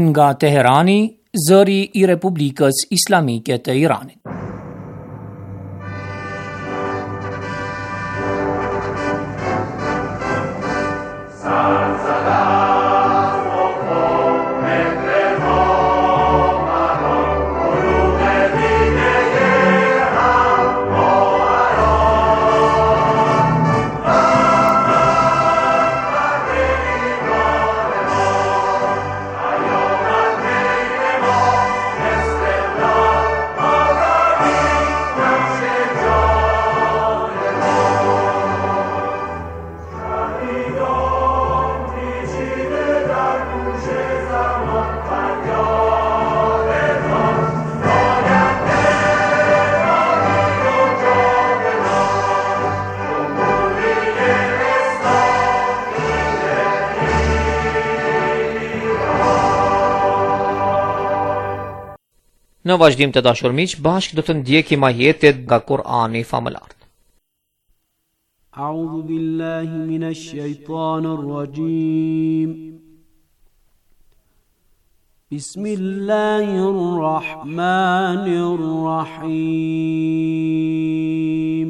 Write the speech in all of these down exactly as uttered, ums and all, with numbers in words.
Nga Teherani, zëri I Republikës Islamike të Iranit. Në vazhdim të dashur miq, bashkë do të ndjekim ajetet nga Kur'ani famëlar. A'udhu billahi minash shaitanir rajim. Bismillahir rahmanir rahim.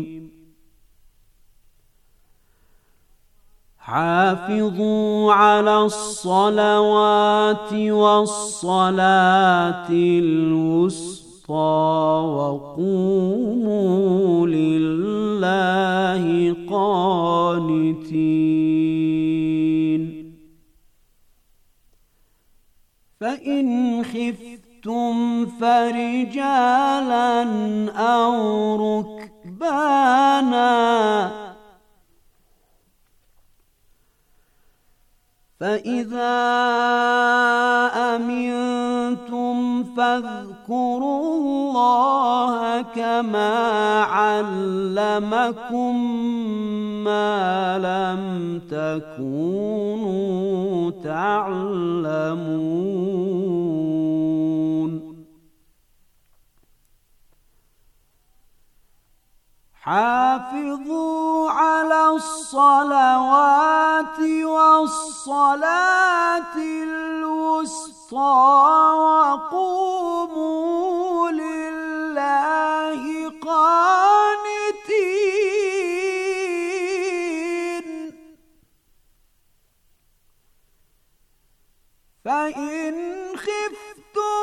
حافظوا على الصلوات والصلاة الوسطى وقوموا لله قانتين فإن خفتم فرجالا أو ركبانا فإذا أمنتم فاذكروا الله كما علمكم ما لم تكونوا تعلمون حافظوا على الصلوات والصلاة الوسطى وقوموا لله قانتين فإن خفتم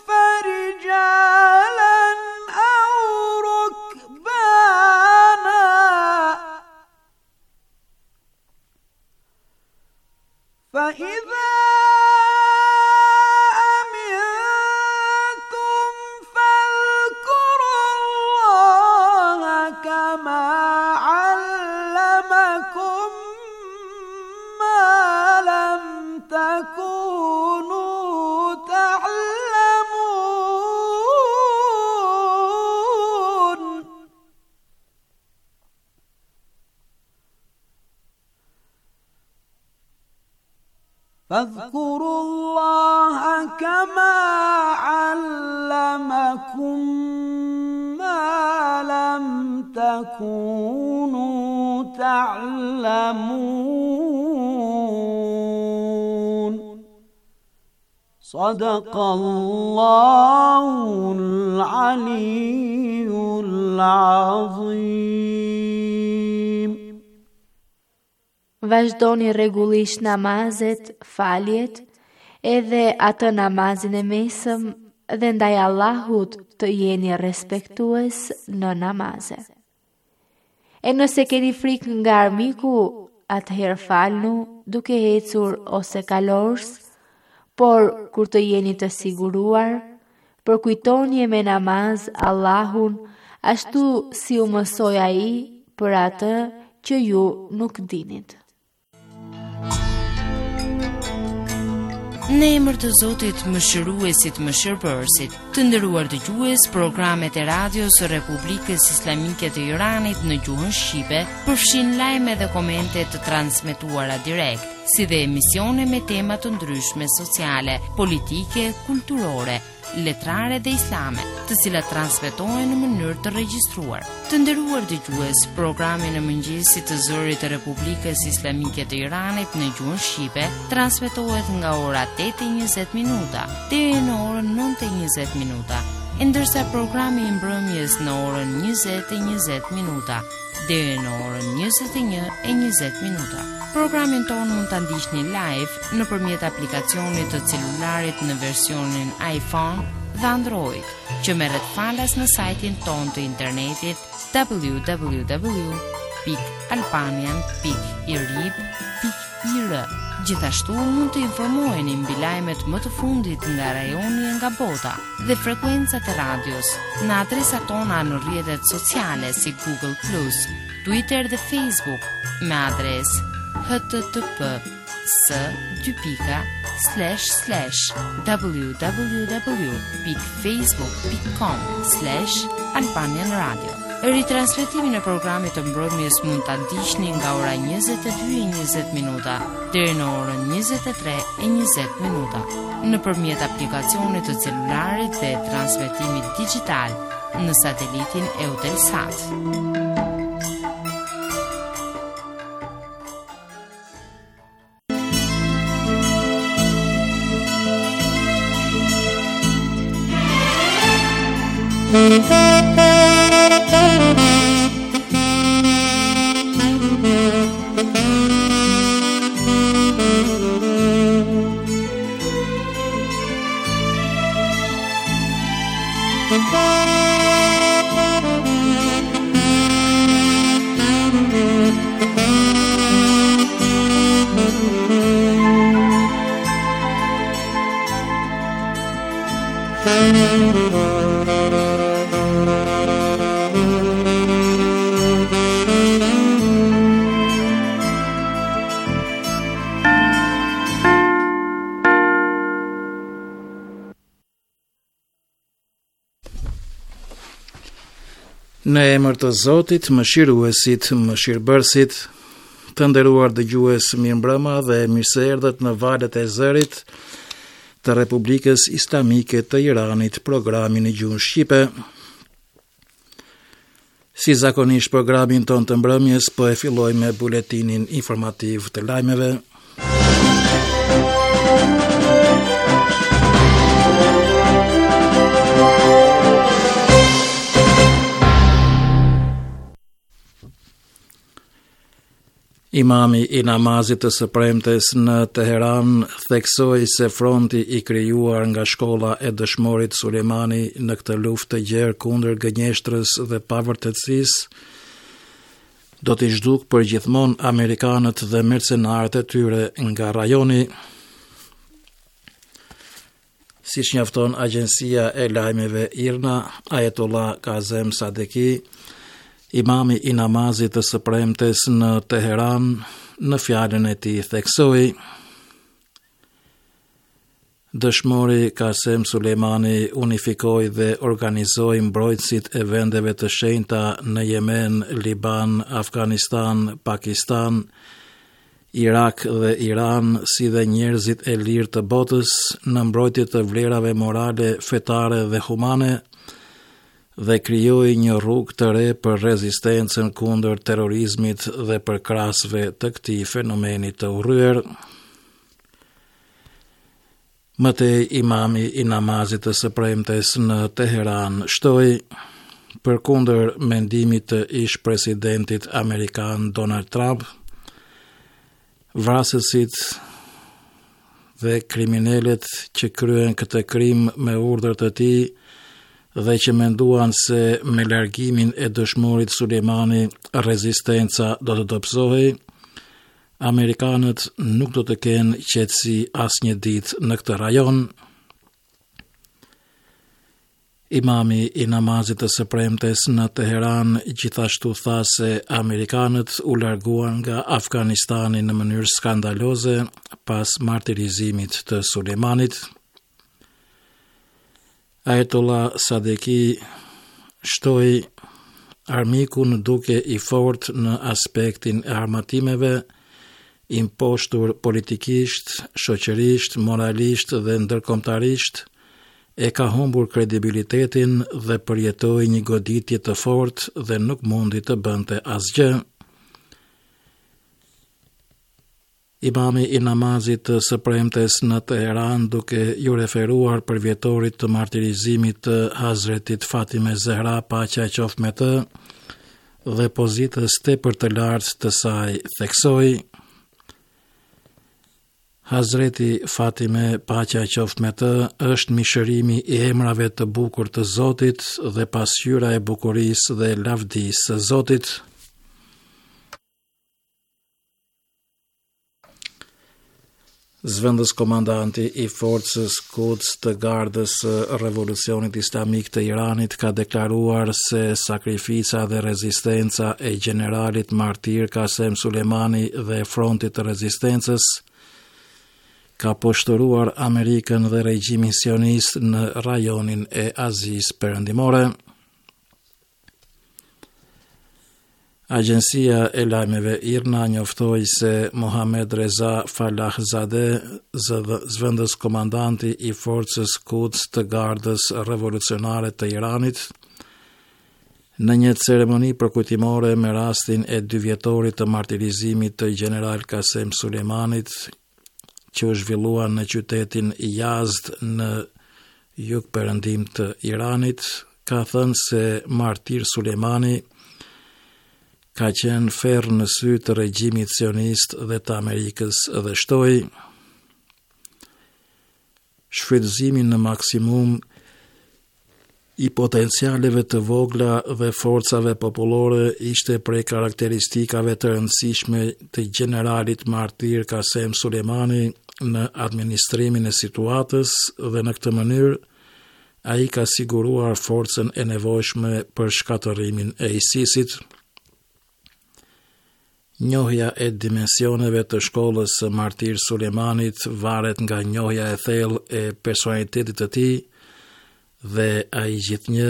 فرجالا أو ركبانا فإذا أمنتم فاذكروا الله كما علمكم ما لم تكونوا تعلمون فاذكروا الله كما علمكم ما لم تكونوا تعلمون صدق الله العلي العظيم. Vazhdoni rregullisht namazet, faljet, edhe atë namazin e mesëm dhe ndaj Allahut të jeni respektues në namaze. E nëse keni frikë nga armiku, atëherë falnu duke ecur ose kalors, por kur të jeni të siguruar, përkujtoni me namaz Allahun ashtu si u mësoi ai për atë që ju nuk dinit. Në emër të Zotit Mëshiruesit Mëshirbërësit, të nderuar dëgjues, programet e radios së Republikës Islamike të Iranit në gjuhën shqipe përfshin lajme dhe komente të transmetuara direkt, si dhe emisione me tema të ndryshme sociale, politike, kulturore, letrare dhe islame, të cilat transmetohen në mënyrë të regjistruar. Të nderuar dëgjues, programi në mëngjesit të Zërit të Republikës Islamike të Iranit në gjuhën shqipe transmetohet nga ora tetë e njëzet minuta deri në orën nëntë e njëzet minuta, ndërsa programi i mbrëmjes në orën njëzet e njëzet minuta deri në orën njëzet e një e njëzet minuta. Programin tonë mund ta ndiqni live nëpërmjet aplikacionit të celularit në versionin iPhone dhe Android, që merret falas në sajtin tonë të internetit w w w pikë albanian pikë i r i b pikë i r. Gjithashtu mund të informoheni mbi lajmet më të fundit nga rajoni e nga bota dhe frekuencat e radios në adresat tona në rrjetet sociale si Google plus, Twitter dhe Facebook me adresë h t t p s dy pika slash slash w w w pikë facebook pikë com slash albanian radio. Ritransmetimin e programit të mbrëmjes mund ta ndiqni nga ora njëzet e dy e njëzet minuta deri në orën njëzet e tre e njëzet minuta nëpërmjet aplikacionit të celularit dhe transmetimit digital në satelitin Eutelsat. Në emër të Zotit, mëshiruesit, mëshirbërësit, të nderuar dëgjues, mirëmbrëma dhe mirëseerdhët në valët e zërit të Republikës Islamike të Iranit, programin e gjuhën shqipe. Si zakonisht, programin ton të mbrëmjes po e filloj me buletinin informativ të lajmeve. Imami i namazit të së premtes në Teheran theksoi se fronti i krijuar nga shkolla e dëshmorit Sulejmani në këtë luftë të gjerë kundër gënjeshtrës dhe pavërtetësisë do t'i zhduk për gjithmonë amerikanët dhe mercenarët e tyre nga rajoni. Siç njofton agjencia e lajmeve IRNA, Ayatollah Kazem Sadeki, imami i namazit të së premtes në Teheran, në fjalën e tij theksoi: Dëshmori Qasem Sulejmani unifikoi dhe organizoi mbrojtësit e vendeve të shenjta në Yemen, Liban, Afganistan, Pakistan, Irak dhe Iran, si dhe njerëzit e lirë të botës në mbrojtje të vlerave morale, fetare dhe humane, dhe krijoi një rrugë të re për rezistencën kundër terrorizmit dhe për krahasve të këtij fenomeni të urryer. Mëtej, imami i namazit të së premtes në Teheran shtoi, përkundër mendimit të ish presidentit amerikan Donald Trump, vrasësit dhe kriminalet që kryen këtë krim me urdhër të tij dhe që menduan se me largimin e dëshmorit Sulejmani rezistenca do të dobëzohej, amerikanët nuk do të kenë qetësi asnjë ditë në këtë rajon. Imami i namazit të së premtes në Teheran gjithashtu tha se amerikanët u larguan nga Afganistani në mënyrë skandaloze pas martirizimit të Sulejmanit. Ayatollah Sadeki shtoi armiku në duke i fort në aspektin e armatimeve, imposhtur politikisht, shoqërisht, moralisht dhe ndërkombëtarisht, e ka humbur kredibilitetin dhe përjetoi një goditje të fortë dhe nuk mundi të bënte asgjë. Imami i namazit të së premtes në Teheran, duke ju referuar për vjetorit të martirizimit të Hazretit Fatime Zehra, paqja qoftë me të, dhe pozitës tepër të lartë të saj, theksoi: Hazreti Fatime, paqja qoftë me të, është mishërimi i emrave të bukur të Zotit dhe pasqyra e bukurisë dhe lavdisë së Zotit. Zëvendës komandanti i forcës Quds të Gardës së Revolucionit Islamik të Iranit ka deklaruar se sakrifica dhe rezistenca e generalit martir Qasem Sulemani dhe frontit të rezistencës ka poshtëruar Amerikën dhe regjimin sionist në rajonin e Azisë Perëndimore. Agjencia e lajmeve IRNA njoftoi se Mohamed Reza Falahzadeh, zëvendës komandanti i forcës Quds të Gardës Revolucionare të Iranit, në një ceremoni përkujtimore me rastin e dy vjetorit të martirizimit të general Qasem Sulemanit, që u zhvillua në qytetin Yazd në jug perëndim të Iranit, ka thënë se martir Sulemani ka qenë ferr në sy të regjimit sionist dhe të Amerikës dhe shtoi: shfrytëzimin në maksimum i potencialeve të vogla dhe forcave popullore ishte prej karakteristikave të rëndësishme të generalit martir Qasem Sulemani në administrimin e situatës dhe në këtë mënyrë ai ka siguruar forcën e nevojshme për shkatërimin e ISIS-it. Njohja e dimensioneve të shkollës së martir Sulemanit varet nga njohja e thellë e personalitetit të tij dhe ai gjithnjë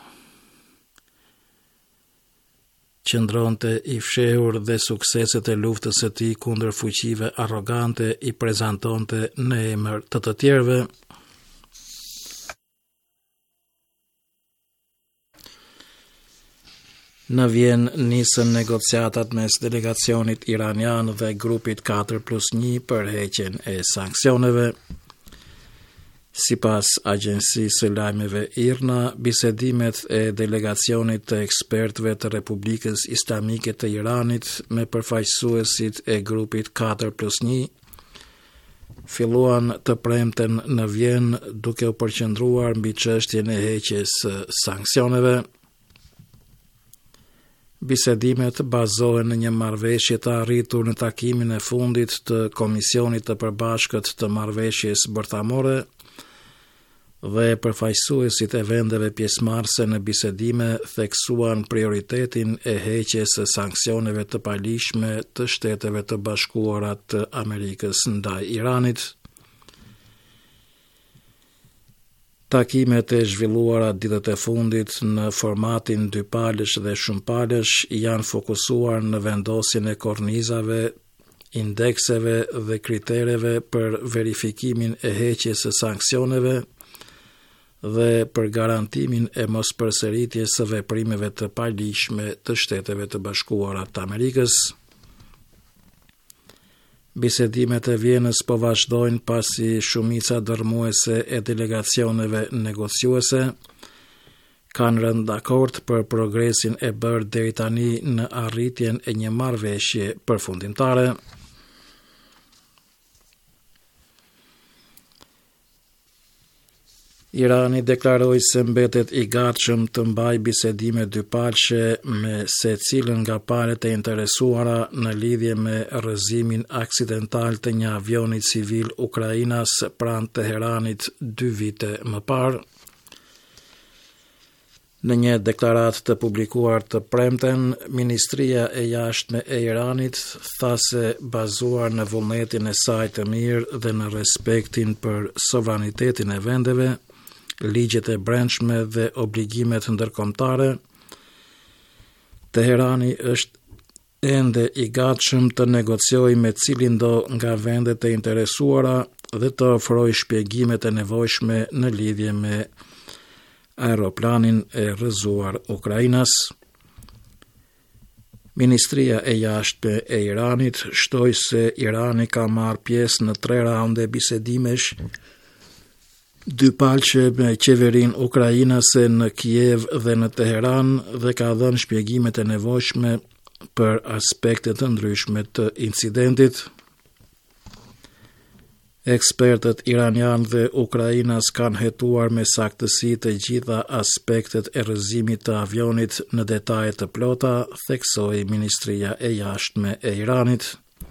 qëndronte i fshehur dhe sukseset e luftës së tij kundër fuqive arrogante i prezantonte në emër të të tjerëve. Në Vjen nisën negociatat mes delegacionit iranian dhe grupit katër plus një për heqjen e sanksioneve. Sipas agjencisë së lajmeve IRNA, bisedimet e delegacionit të ekspertëve të Republikës Islamike të Iranit me përfaqësuesit e grupit katër plus një filluan të premten në Vjen, duke u përqendruar mbi çështjen e heqjes së sanksioneve. Bisedimet bazohen në një marrëveshje të arritur në takimin e fundit të Komisionit të Përbashkët të Marrëveshjes Bërthamore dhe përfaqësuesit e vendeve pjesëmarrëse në bisedime theksuan prioritetin e heqjes së sanksioneve të palishme të Shteteve të Bashkuara të Amerikës ndaj Iranit. Takimet e zhvilluara ditët e fundit në formatin dy palësh dhe shumë palësh janë fokusuar në vendosjen e kornizave, indekseve dhe kritereve për verifikimin e heqjes së sanksioneve dhe për garantimin e mospërsëritjes së veprimeve të palishme të Shteteve të Bashkuara të Amerikës. Bisedimet e Vjenës po vazhdojnë pasi shumica dërmuese e delegacioneve negociuese kanë rënë dakord për progresin e bërë deri tani në arritjen e një marrëveshje përfundimtare. Irani deklaroi se mbetet i gatshëm të mbajë bisedime dypalëshe me secilën nga palët e interesuara në lidhje me rrëzimin aksidental të një avioni civil ukrainas pranë Teheranit dy vite më parë. Në një deklaratë të publikuar të premten, Ministria e Jashtme e Iranit tha se bazuar në vullnetin e saj të mirë dhe në respektin për sovranitetin e vendeve, ligjet e brendshme dhe obligimet ndërkombëtare, Teherani është ende i gatshëm të negociojë me cilin do nga vendet e interesuara dhe të ofroj shpjegimet e nevojshme në lidhje me aeroplanin e rrëzuar Ukrainas. Ministria e Jashtme e Iranit shtoi se Irani ka marrë pjesë në tre raunde bisedimesh dy palqe me qeverin ukrainase në Kiev dhe në Teheran dhe ka dhënë shpjegimet e nevojshme për aspektet të ndryshme të incidentit. Ekspertët iranian dhe Ukrainas kanë hetuar me saktësi të gjitha aspektet e rrëzimit të avionit në detaje të plota, theksoi Ministria e Jashtme e Iranit.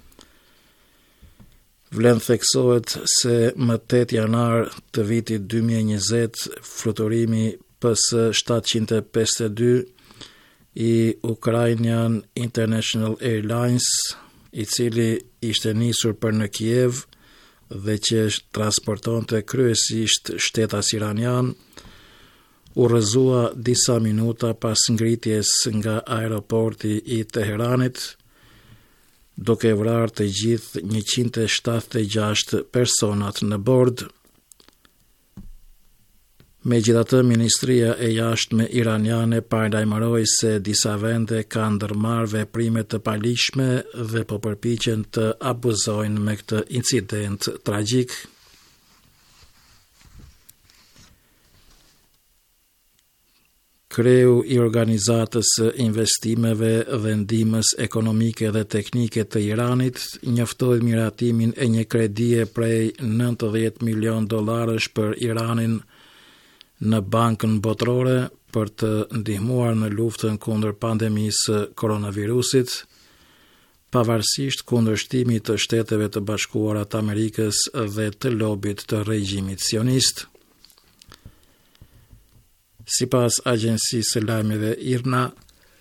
Vlen theksohet se më tetë janar të vitit dy mijë e njëzet, fluturimi P S shtatëqind e pesëdhjetë e dy i Ukrainian International Airlines, i cili ishte nisur për në Kiev dhe që transportonte kryesisht shtetas iranian, u rrëzua disa minuta pas ngritjes nga aeroporti i Teheranit, duke vrarë të gjithë njëqind e shtatëdhjetë e gjashtë personat në bord. Megjithatë, Ministria e Jashtme iraniane paralajmëroi se disa vende kanë ndërmarrë veprime të palishme dhe po përpiqen të abuzojnë me këtë incident tragjik. Kreu i Organizatës së Investimeve dhe Ndihmës Ekonomike dhe Teknike të Iranit njoftoi miratimin e një kredie prej nëntëdhjetë milion dollarësh për Iranin në bankën botërore për të ndihmuar në luftën kundër pandemisë koronavirusit, pavarësisht kundërshtimit të Shteteve të Bashkuara të Amerikës dhe të lobit të regjimit sionist. Sipas agjencisë së lajmeve I R N A,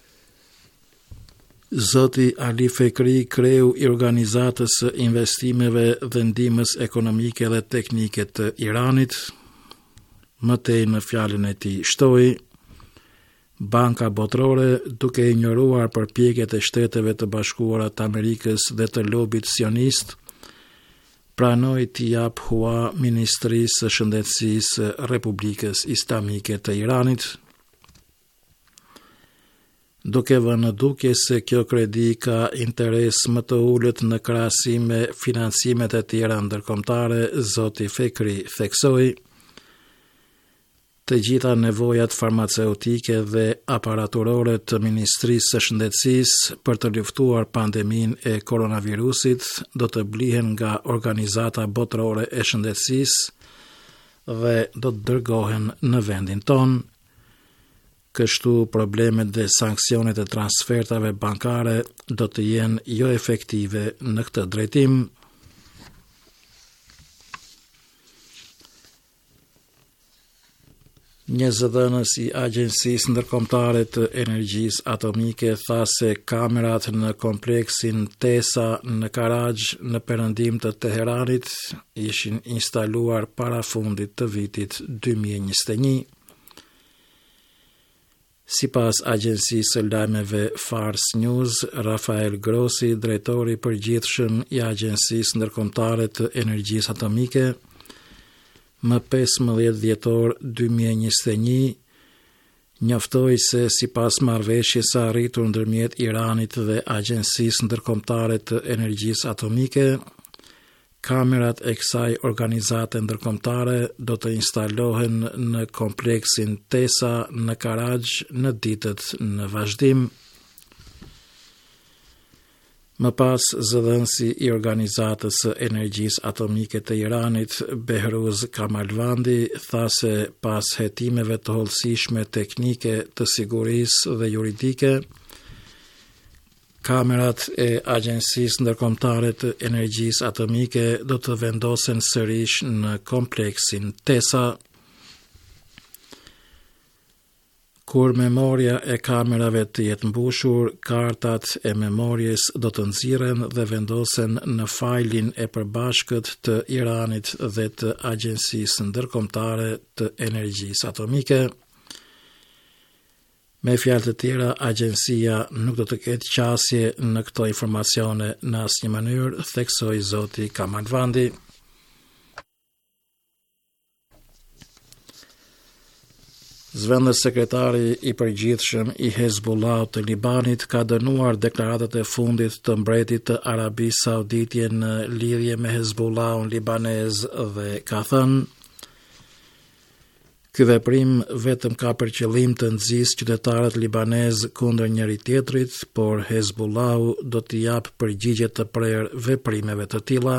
Zoti Ali Fekri, kreu i Organizatës së Investimeve dhe Ndihmës Ekonomike dhe Teknike të Iranit, më tej në fjalën e tij shtoi, Banka Botërore, duke ignoruar përpjekjet e Shteteve të Bashkuara të Amerikës dhe të lobit sionist, pranoi t'i jap hua Ministrisë së Shëndetësisë Republikës Islamike të Iranit, duke vënë në dukje se kjo kredi ka interes më të ulët në krahasim me financimet e tjera ndërkombëtare. Zoti Fekri theksoi, të gjitha nevojat farmaceutike dhe aparaturore të Ministrisë së Shëndetësisë për të luftuar pandeminë e koronavirusit do të blihen nga Organizata Botërore e Shëndetësisë dhe do të dërgohen në vendin ton. Kështu problemet dhe sanksionet e transfertave bankare do të jenë jo efektive në këtë drejtim. Një zëdhënës I Agjencisë Ndërkombëtare të Energjisë Atomike tha se kamerat në kompleksin Tesa në Karaj në perëndim të Teheranit ishin instaluar para fundit të vitit dy mijë e njëzet e një. Sipas agjencisë së lajmeve Fars News, Rafael Grossi, drejtori i përgjithshëm I Agjencisë Ndërkombëtare të Energjisë Atomike, më pesëmbëdhjetë dhjetor dy mijë e njëzet e një, njoftoi se sipas marrëveshjes së arritur ndërmjet Iranit dhe Agjencisë Ndërkombëtare të Energjisë Atomike, kamerat e kësaj organizate ndërkombëtare do të instalohen në kompleksin Tesa në Karaj në ditët në vazhdim. Më pas, zëdhënësi I Organizatës së Energjisë Atomike të Iranit, Behruz Kamalvandi, tha se pas hetimeve të hollësishme teknike të sigurisë dhe juridike, kamerat e Agjencisë Ndërkombëtare të Energjisë Atomike do të vendosen sërish në kompleksin Tesa. Kur memoria e kamerave të jetë mbushur, kartat e memorjes do të nxirren dhe vendosen në failin e përbashkët të Iranit dhe të Agjencisë Ndërkombëtare të Energjisë Atomike. Me fjalë të tjera, agjencia nuk do të ketë qasje në këto informacione në asnjë mënyrë, theksoi zoti Kamalvandi. Zëvendës sekretari i përgjithshëm i Hezbollah të Libanit ka dënuar deklaratat e fundit të mbretit të Arabisë Saudite në lidhje me Hezbollahun libanez dhe ka thënë: "Ky veprim vetëm ka për qëllim të nxjisë qytetarët libanez kundër njëri tjetrit, por Hezbollahu do t'i jap përgjigje të prerë veprimeve të tilla."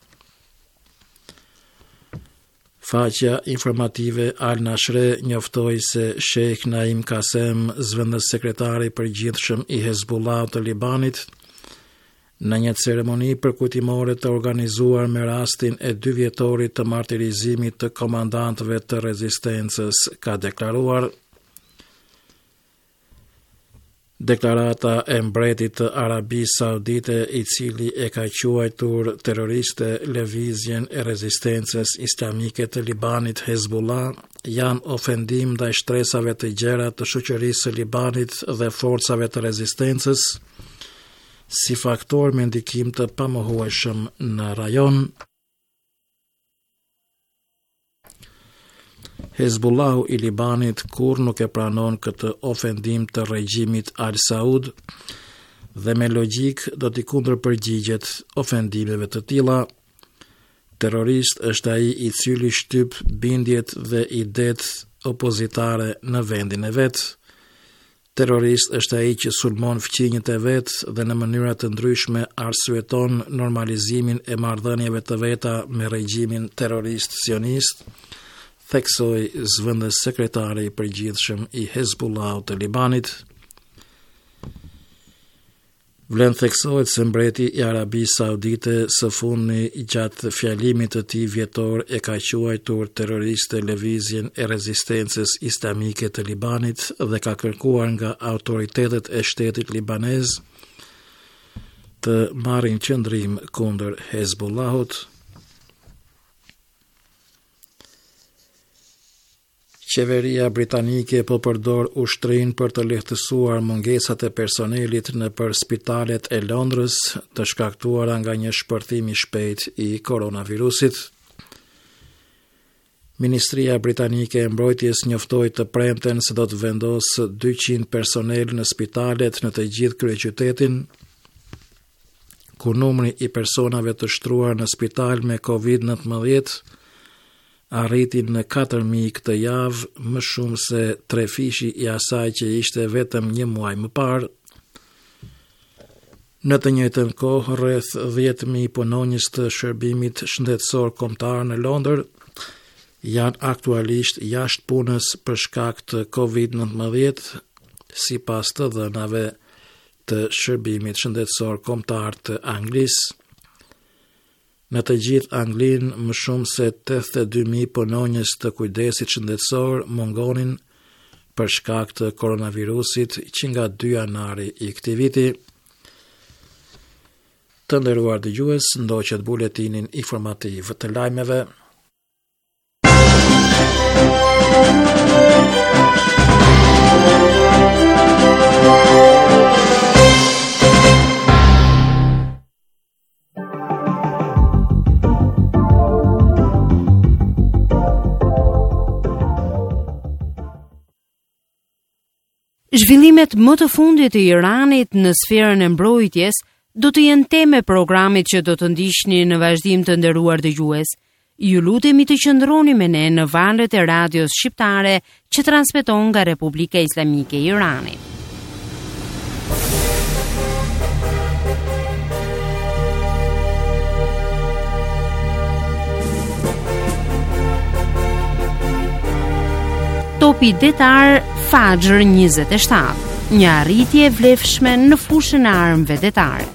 Faqja informative Al Nashre njoftoi se Sheikh Naim Kasem, zëvendës sekretari i përgjithshëm i Hezbollah të Libanit, në një ceremoni përkujtimore të organizuar me rastin e dy vjetorit të martirizimit të komandantëve të rezistencës, ka deklaruar: "Deklarata e mbretit të Arabisë Saudite, i cili e ka quajtur terroriste lëvizjen e rezistencës islamike të Libanit Hezbollah, janë ofendim ndaj shtresave të gjera të shoqërisë së Libanit dhe forcave të rezistencës, si faktor me ndikim të pamohueshëm në rajon." Hezbollahu i Libanit kur nuk e pranon këtë ofendim të regjimit Al Saud dhe me logjik do t'i kundërpërgjigjet ofendimeve të tilla. Terrorist është ai i cili shtyp bindjet dhe idet opozitare në vendin e vet. Terrorist është ai që sulmon fqinjët e vet dhe në mënyra të ndryshme arsyeton normalizimin e marrëdhënieve të veta me regjimin terrorist sionist, theksoi zëvendës sekretari i përgjithshëm i Hezbollahut të Libanit. Vlen theksohet se mbreti i Arabisë Saudite së fundmi gjatë fjalimit të tij vjetor e ka quajtur terroriste lëvizjen e rezistencës islamike të Libanit dhe ka kërkuar nga autoritetet e shtetit libanez të marrin qëndrim kundër Hezbollahut. Qeveria britanike po përdor ushtrin për të lehtësuar mungesat e personelit në për spitalet e Londrës të shkaktuara nga një shpërthim i shpejt i koronavirusit. Ministria britanike e mbrojtjes njoftoi të premten se do të vendosë dyqind personel në spitalet në të gjithë kryeqytetin, ku numri i personave të shtruar në spital me covid nëntëmbëdhjetë arritin në katër mijë këtë javë, më shumë se tre fishi i asaj që ishte vetëm një muaj më parë. Në të njëjtën kohë, rreth dhjetë mijë punonjës të shërbimit shëndetësor kombëtar në Londër janë aktualisht jashtë punës për shkak të covid nëntëmbëdhjetë, sipas të dhënave të shërbimit shëndetësor kombëtar të Anglisë. Në të gjithë Anglinë, më shumë se tetëdhjetë e dy mijë punonjës të kujdesit shëndetësor mungonin për shkak të koronavirusit që nga dy janari i këtij viti. Të nderuar dëgjues, ndoqët buletinin informativ të lajmeve. Zhvillimet më të fundit të Iranit në sferën e mbrojtjes do të jenë temë e programit që do të ndiqni në vazhdim të nderuar dëgjues. Ju lutemi të qëndroni me ne në valët e radios shqiptare që transmeton nga Republika Islamike e Iranit. Topi detar Fajr njëzet e shtatë, një arritje e vlefshme në fushën e armëve detare.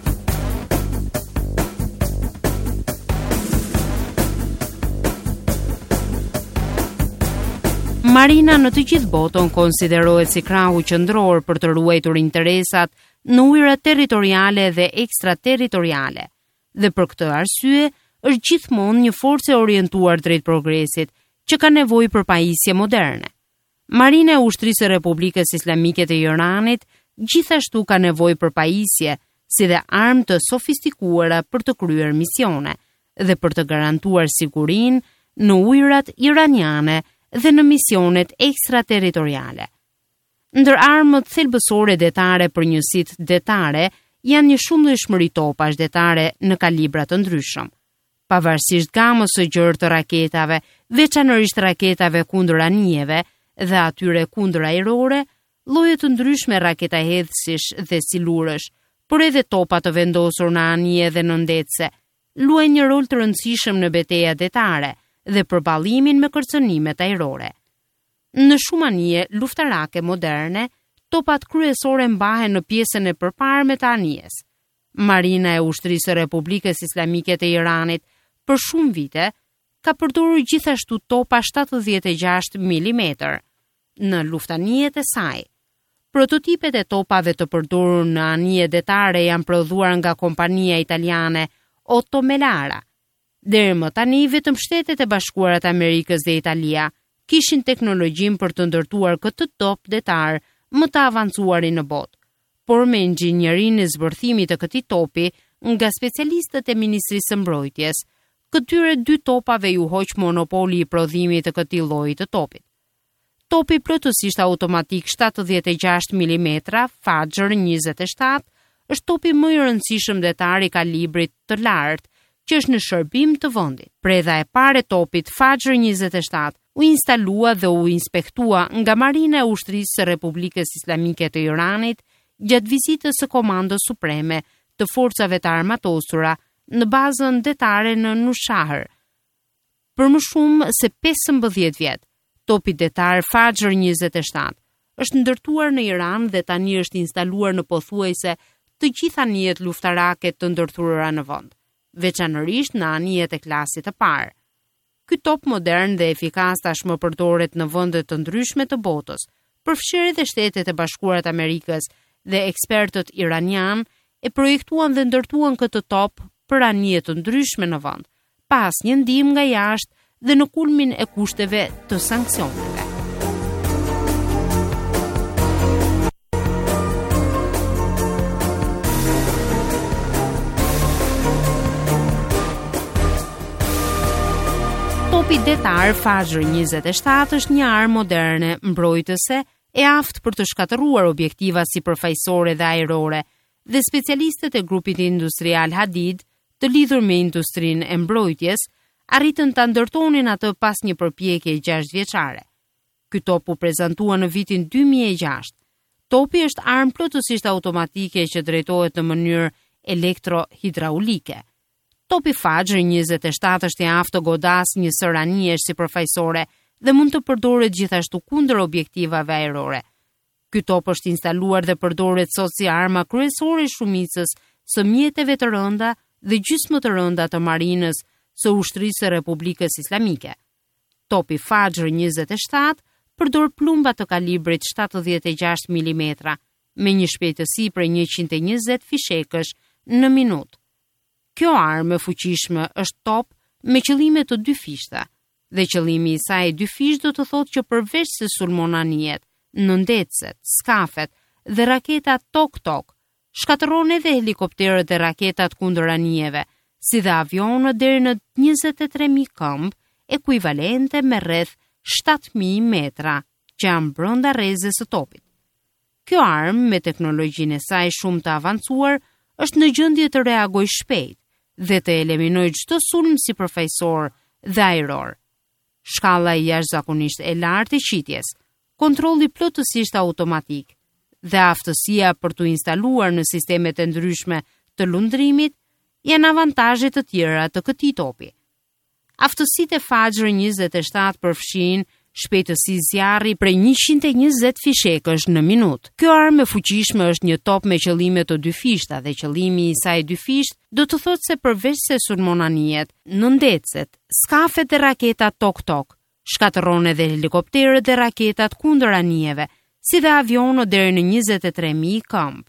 Marina në të gjithë botën konsiderohet si krahu qendror për të ruajtur interesat në ujërat territoriale dhe ekstraterritoriale, dhe për këtë arsye është gjithmonë një forcë e orientuar drejt progresit që ka nevojë për pajisje moderne. Marina e ushtrisë së Republikës Islamike të Iranit gjithashtu ka nevojë për pajisje, si dhe armë të sofistikuara për të kryer misione dhe për të garantuar sigurinë në ujërat iraniane dhe në misionet ekstraterritoriale. Ndër armët thelbësore detare për njësitë detare janë një shumëllojshmëri topash detare në kalibra të ndryshëm. Pavarësisht gamës së gjerë të raketave, veçanërisht raketave kundër anijeve dhe atyre kundër ajrore, lloje të ndryshme raketahedhësish dhe silurësh, por edhe topa të vendosur në anije dhe në ndece, luajnë një rol të rëndësishëm në betejat detare dhe përballimin me kërcënimet ajrore. Në shumë anije luftarake moderne, topat kryesore mbahen në pjesën e përparme me të anijes. Marina e Ushtrisë së Republikës Islamike të Iranit për shumë vite ka përdorur gjithashtu topa shtatëdhjetë e gjashtë milimetër në luftanijet e saj. Prototipet e topave të përdorur në anije detare janë prodhuar nga kompania italiane Otto Melara. Deri më tani vetëm Shtetet e Bashkuara të Amerikës dhe Italia kishin teknologjinë për të ndërtuar këtë top detar më të avancuari në botë, por me inxhinierinë e zbërthimit të këtij topi nga specialistët e Ministrisë së Mbrojtjes, këtyre dy topave ju hoq monopoli i prodhimit të këtij lloji të topit. Topi plotësisht automatik shtatëdhjetë e gjashtë milimetra Fajr njëzet e shtatë është topi më i rëndësishëm detar i kalibrit të lartë që është në shërbim të vendit. Predha e parë e topit Fajr njëzet e shtatë u instalua dhe u inspektua nga Marina e Ushtrisë së Republikës Islamike të Iranit gjatë vizitës së Komandos Supreme të Forcave të Armatosura në bazën detare në Nushahr. Për më shumë se pesëmbëdhjetë vjet, topi detar Fajr njëzet e shtatë është ndërtuar në Iran dhe tani është instaluar në pothuajse të gjitha anijet luftarake të ndërtuara në vend, veçanërisht në anijet e klasit të parë. Ky top modern dhe efikas tashmë përdoret në vende të ndryshme të botës, përfshirë edhe Shtetet e Bashkuara të Amerikës dhe ekspertët iranian e projektuan dhe ndërtuan këtë top për anije të ndryshme në vend, pas një ndihmë nga jashtë dhe në kulmin e kushteve të sanksioneve. Topi detar Fajr njëzet e shtatë është një armë moderne mbrojtëse e aftë për të shkatëruar objektiva sipërfaqësore dhe ajrore, dhe specialistët e grupit industrial Hadid, të lidhur me industrinë e mbrojtjes, arritën ta ndërtonin atë pas një përpjekje gjashtë vjeçare. Ky top u prezantua në vitin dy mijë e gjashtë. Topi është armë plotësisht automatike që drejtohet në mënyrë elektro-hidraulike. Topi Fajr njëzet e shtatë është i aftë të godasë një sër anijesh sipërfaqësore dhe mund të përdoret gjithashtu kundër objektivave ajrore. Ky top është instaluar dhe përdoret sot si arma kryesore e shumicës së mjeteve të rënda dhe gjysmë të rënda të marinës së Ushtrisë së Republikës Islamike. Topi Fajr njëzet e shtatë përdor plumba të kalibrit shtatëdhjetë e gjashtë milimetra me një shpejtësi prej njëqind e njëzet fishekësh në minutë. Kjo armë e fuqishme është top me qëllime të dy fishta, dhe qëllimi i saj dy fish do të thotë që përveç se sulmon anijet, nëndecet, skafet dhe raketat tok-tok, shkatëron edhe helikopterët dhe raketat kundër anijeve, si dhe avionët deri në njëzet e tre mijë këmbë, ekuivalente me rreth shtatë mijë metra, që janë brenda rrezës së topit. Kjo armë me teknologjinë e saj shumë të avancuar është në gjendje të reagojë shpejt dhe të eliminojë çdo sulm sipërfaqësor dhe ajror. Shkalla e jashtëzakonisht e lartë e qitjes, kontrolli plotësisht automatik dhe aftësia për të instaluar në sistemet e ndryshme të lundrimit janë avantazhe të tjera të këtij topi. Aftësitë e Fajr njëzet e shtatë përfshin shpejtësi zjarri prej njëqind e njëzet fishekësh në minutë. Kjo armë e fuqishme është një top me qëllime të dy fishta dhe qëllimi i saj dy fisht do të thotë se përveç se sulmon anijet, nëndecet, skafet dhe raketat tok-tok, shkatëron edhe helikopterët dhe raketat kundër anijeve, si dhe avionët deri në njëzet e tre mijë këmbë,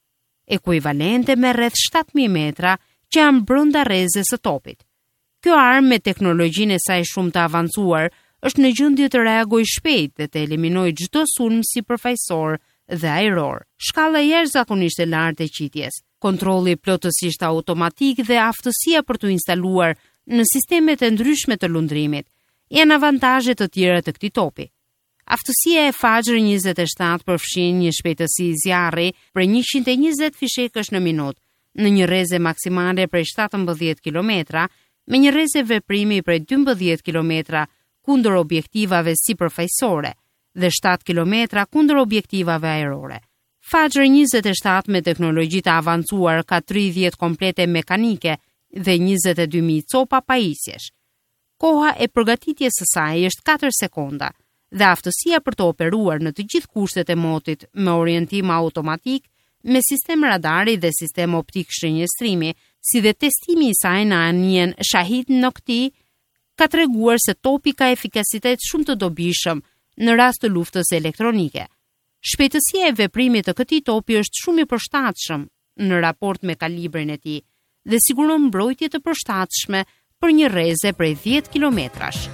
ekuivalente me rreth shtatë mijë metra që janë brenda rrezës së topit. Kjo armë me teknologjinë e saj shumë të avancuar është në gjendje të reagojë shpejt dhe të eliminojë çdo sulm sipërfaqësor dhe ajror. Shkalla jashtëzakonisht e lartë e qitjes, kontrolli plotësisht automatik dhe aftësia për të instaluar në sistemet e ndryshme të lundrimit janë avantazhe të tjera të këtij topi. Aftësia e Fajr njëzet e shtatë përfshin një shpejtësi zjarri për njëqind e njëzet fishekësh në minutë, në një rreze maksimale prej shtatëmbëdhjetë kilometra, me një rreze veprimi prej dymbëdhjetë kilometra kundër objektivave sipërfaqësore dhe shtatë kilometra kundër objektivave ajrore. Fajr njëzet e shtatë me teknologji të avancuar ka tridhjetë komplete mekanike dhe njëzet e dy mijë copa pajisjesh. Koha e përgatitjes së saj është katër sekonda dhe aftësia për të operuar në të gjithë kushtet e motit me orientim automatik, me sistem radari dhe sistem optik shënjestrimi, si dhe testimi i saj në anijen Shahid Nokti, ka treguar se topi ka efikasitet shumë të dobishëm në rast të luftës elektronike. Shpejtësia e veprimit të këtij topi është shumë i përshtatshëm në raport me kalibrin e tij dhe siguron mbrojtje të përshtatshme për një rreze prej dhjetë kilometrash.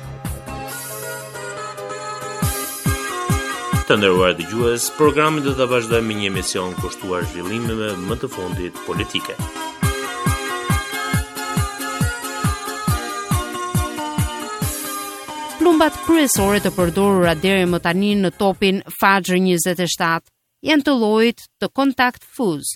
Të nderuar dëgjues, programin do ta vazhdojmë me një emision kushtuar zhvillimeve më të fundit politike. Plumbat kryesore të përdorura deri më tani në topin Fajr njëzet e shtatë janë të llojit të contact fuse.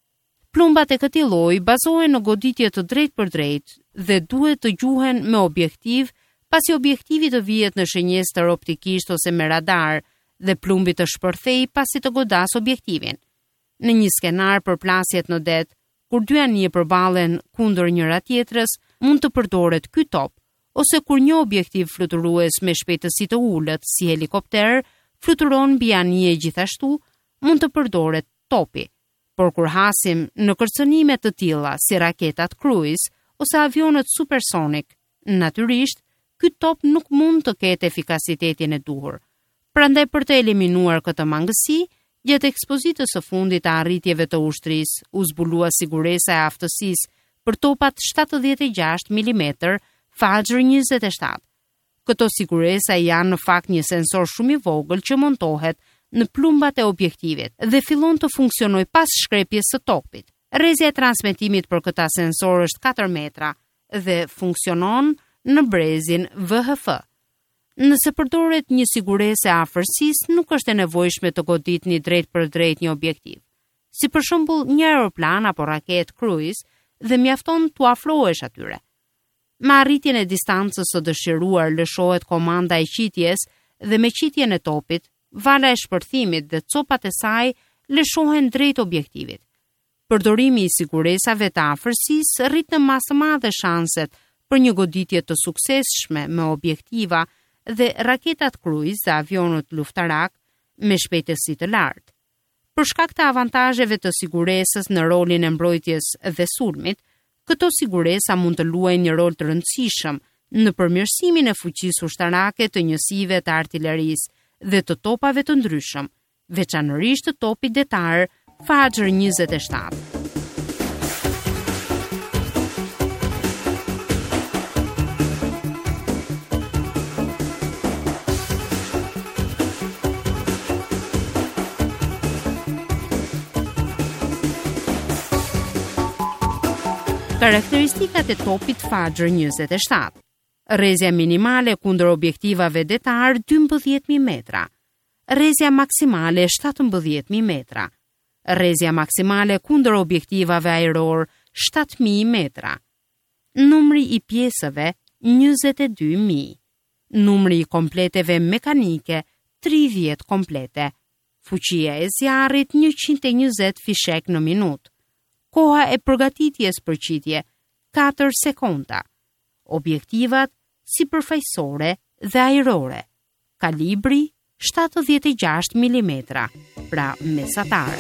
Plumbat e këtij lloji bazohen në goditje të drejtë për drejtë dhe duhet të gjuhen me objektiv, pasi objektivi të vihet në shenjestër optikisht ose me radar dhe plumbi të shpërthej pasi të godas objektivin. Në një skenar për plasjet në det, kur dy anije përballen kundër njëra tjetrës, mund të përdoret ky top, ose kur një objektiv fluturues me shpejtësi të ulët si helikopter fluturon mbi anije gjithashtu, mund të përdoret topi. Por kur hasim në kërcënime të tilla si raketat cruise ose avionët supersonik, natyrisht, ky top nuk mund të ketë efikasitetin e duhur. Prandaj për të eliminuar këtë mangësi, gjatë ekspozitës së fundit të arritjeve të ushtrisë, u zbulua siguresa e aftësisë për topat shtatëdhjetë e gjashtë milimetra Fajr njëzet e shtatë. Këto siguresa janë në fakt një sensor shumë i vogël që montohet në plumbat e objektivit dhe fillon të funksionojë pas shkrepjes së topit. Rrezja e transmetimit për këtë sensor është katër metra dhe funksionon në brezin V H F. Nëse përdoret një siguresë e afërsisë, nuk është e nevojshme të goditni drejt për drejt një objektiv. Si për shembull një aeroplan apo raketë cruise dhe mjafton t'u afrohesh atyre. Me arritjen e distancës së dëshiruar lëshohet komanda e qitjes dhe me qitjen e topit, vala e shpërthimit dhe copat e saj lëshohen drejt objektivit. Përdorimi i siguresave të afërsisë rrit në masë madhe shanset për një goditje të suksesshme me objektiva dhe raketat cruise dhe avionët luftarak me shpejtësi të lartë. Për shkak të avantazheve të siguresës në rolin e mbrojtjes dhe sulmit, këto siguresa mund të luajnë një rol të rëndësishëm në përmirësimin e fuqisë ushtarake të njësive të artillerisë dhe të topave të ndryshëm, veçanërisht të topit detar Fajr njëzet e shtatë. Karakteristikat e topit Fajr njëzet e shtatë. Rrezja minimale kundër objektivave detar dymbëdhjetë mijë metra. Rrezja maksimale shtatëmbëdhjetë mijë metra. Rrezja maksimale kundër objektivave ajror shtatë mijë metra. Numri i pjesëve njëzet e dy mijë. Numri i kompleteve mekanike tridhjetë komplete. Fuqia e zjarrit njëqind e njëzet fishek në minutë. Koha e përgatitjes për qitje katër sekonda. Objektivat sipërfaqësore dhe ajrore. Kalibri shtatëdhjetë e gjashtë milimetra, pra mesatar.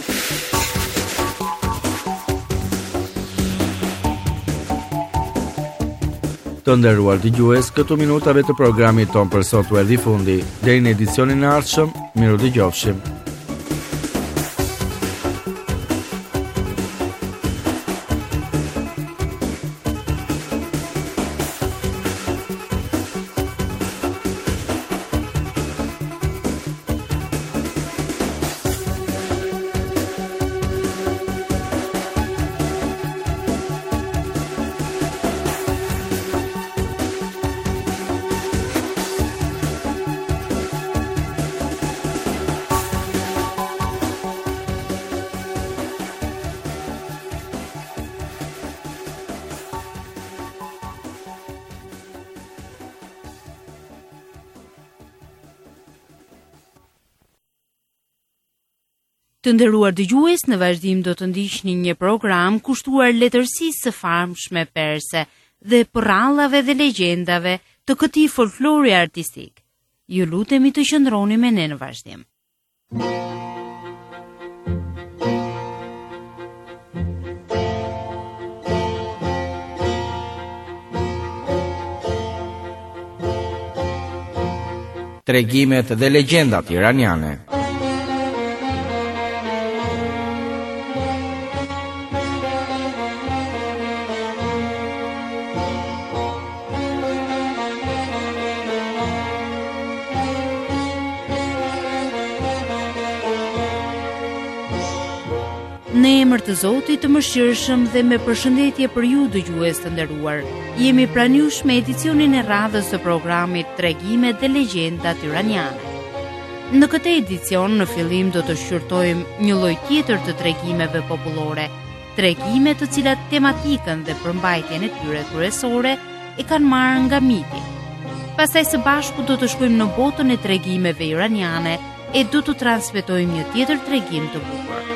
Të nderuar dëgjues, këto minutave të programit ton për sot u erdhi fundi. Deri në edicionin e ardhshëm, miru dëgjofshim. Të nderuar dëgjues, në vazhdim do të ndiqni një program kushtuar letërsisë së famshme perse dhe përrallave dhe legjendave të këtij folklori artistik. Ju lutemi të qëndroni me ne në vazhdim. Tregimet dhe legjendat iraniane. Në emër të Zotit të mëshirshëm dhe me përshëndetje për ju dëgjues të nderuar, jemi pranë jush me edicionin e radhës të programit Tregimet dhe legjendat iraniane. Në këtë edicion në fillim do të shqyrtojmë një lloj tjetër të tregimeve popullore, tregime të cilat tematikën dhe përmbajtjen e tyre kryesore e kanë marrë nga miti. Pastaj së bashku do të shkojmë në botën e tregimeve iraniane e do të transmetojmë një tjetër tregim të bukur.